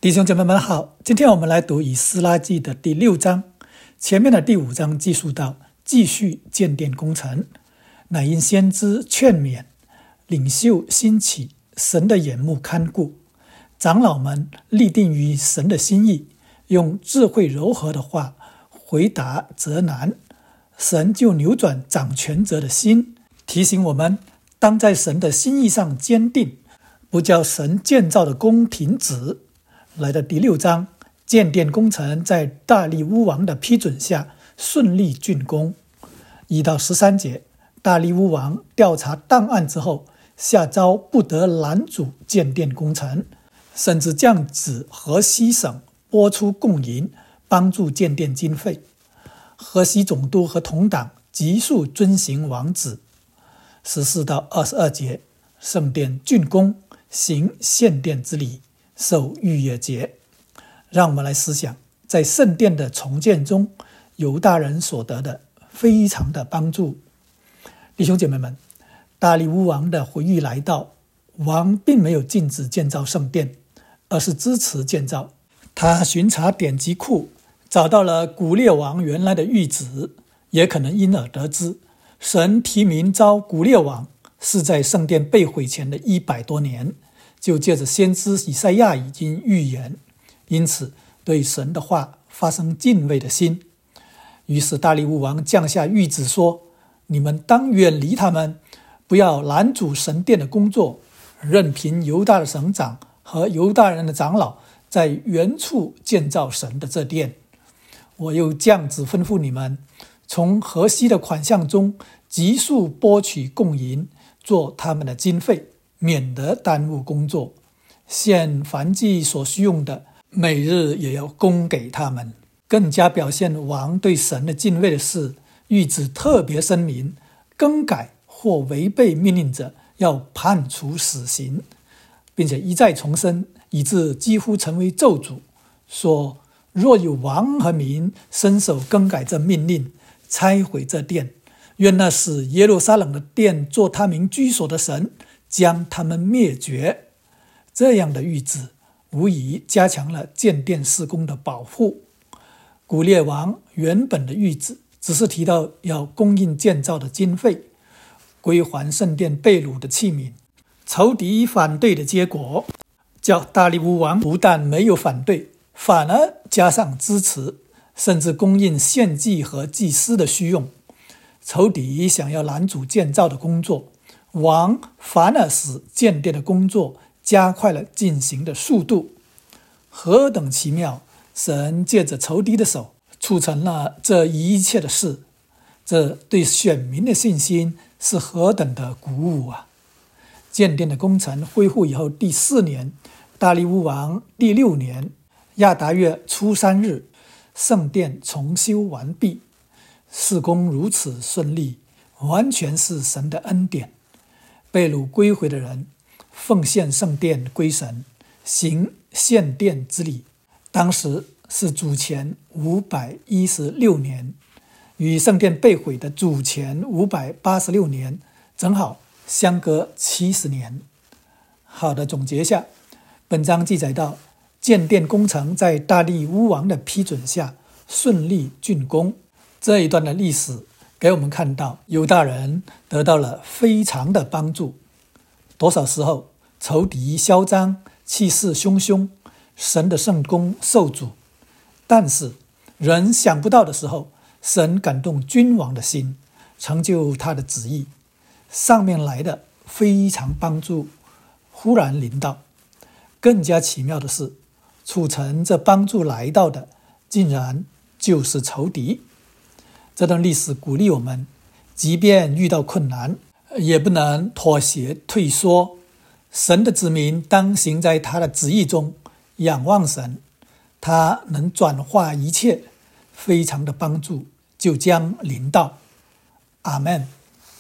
弟兄姐妹们好，今天我们来读以斯拉记的第6章。前面的第5章记述到继续建殿工程，乃因先知劝勉，领袖兴起，神的眼目看顾，长老们立定于神的心意，用智慧柔和的话回答责难，神就扭转掌权者的心，提醒我们当在神的心意上坚定，不叫神建造的工停止。来到第6章，建殿工程在大利乌王的批准下顺利竣工。1到13节，大利乌王调查档案之后，下诏不得拦阻建殿工程，甚至降旨河西省拨出供银，帮助建殿经费。河西总督和同党急速遵行王旨。14到22节，圣殿竣工，行献殿之礼，受逾越节。让我们来思想，在圣殿的重建中，犹大人所得的非常的帮助。弟兄姐妹们，大利乌王的回谕来到，王并没有禁止建造圣殿，而是支持建造。他巡查典籍库，找到了古列王原来的谕旨，也可能因而得知神提名召古列王是在圣殿被毁前的100多年，就借着先知以赛亚已经预言，因此对神的话发生敬畏的心。于是大利乌王降下谕旨说，你们当远离他们，不要拦阻神殿的工作，任凭犹大的省长和犹大人的长老在原处建造神的这殿。我又降旨吩咐你们，从河西的款项中急速拨取供银，做他们的经费，免得耽误工作。献燔祭所需用的，每日也要供给他们。更加表现王对神的敬畏的是，谕旨特别声明，更改或违背命令者要判处死刑，并且一再重申，以致几乎成为咒诅，说若有王和民伸手更改这命令，拆毁这殿，愿那使耶路撒冷的殿做他名居所的神将他们灭绝。这样的谕旨无疑加强了建殿事工的保护。古列王原本的谕旨只是提到要供应建造的经费，归还圣殿被掳的器皿。仇敌反对的结果，叫大利乌王不但没有反对，反而加上支持，甚至供应献祭和祭司的需用。仇敌想要拦阻建造的工作，王反而使建殿的工作加快了进行的速度。何等奇妙！神借着仇敌的手促成了这一切的事，这对选民的信心是何等的鼓舞啊！建殿的工程恢复以后第4年，大利乌王第6年亚达月初3日，圣殿重修完毕。事工如此顺利，完全是神的恩典。被掳归回的人奉献圣殿归神，行献殿之礼。当时是主前516年，与圣殿被毁的主前586年正好相隔70年。好的，总结下，本章记载到建殿工程在大利乌王的批准下顺利竣工。这一段的历史给我们看到犹大人得到了非常的帮助。多少时候仇敌嚣张，气势汹汹，神的圣工受阻，但是人想不到的时候，神感动君王的心，成就他的旨意。上面来的非常帮助忽然临到。更加奇妙的是，促成这帮助来到的竟然就是仇敌。这段历史鼓励我们，即便遇到困难，也不能妥协退缩。神的子民当行在他的旨意中，仰望神，他能转化一切，非常的帮助就将临到。阿们。